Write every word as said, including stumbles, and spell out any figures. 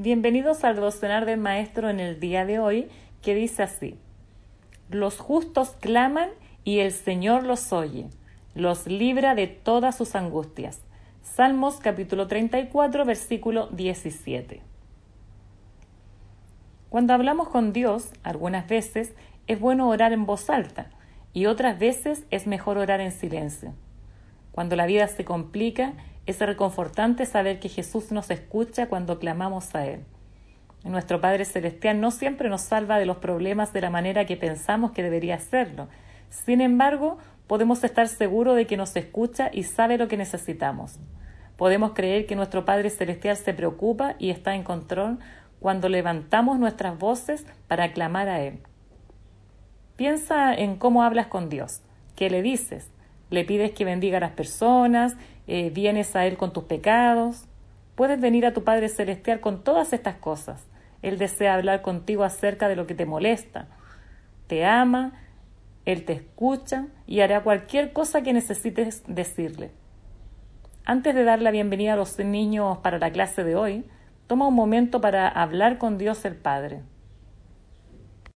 Bienvenidos al devocional del Maestro en el día de hoy, que dice así: Los justos claman y el Señor los oye, los libra de todas sus angustias. Salmos capítulo treinta y cuatro, versículo diecisiete. Cuando hablamos con Dios, algunas veces es bueno orar en voz alta y otras veces es mejor orar en silencio. Cuando la vida se complica, es reconfortante saber que Jesús nos escucha cuando clamamos a Él. Nuestro Padre Celestial no siempre nos salva de los problemas de la manera que pensamos que debería hacerlo. Sin embargo, podemos estar seguros de que nos escucha y sabe lo que necesitamos. Podemos creer que nuestro Padre Celestial se preocupa y está en control cuando levantamos nuestras voces para clamar a Él. Piensa en cómo hablas con Dios. ¿Qué le dices? ¿Le pides que bendiga a las personas? Eh, ¿Vienes a Él con tus pecados? Puedes venir a tu Padre Celestial con todas estas cosas. Él desea hablar contigo acerca de lo que te molesta. Te ama, Él te escucha y hará cualquier cosa que necesites decirle. Antes de dar la bienvenida a los niños para la clase de hoy, toma un momento para hablar con Dios el Padre.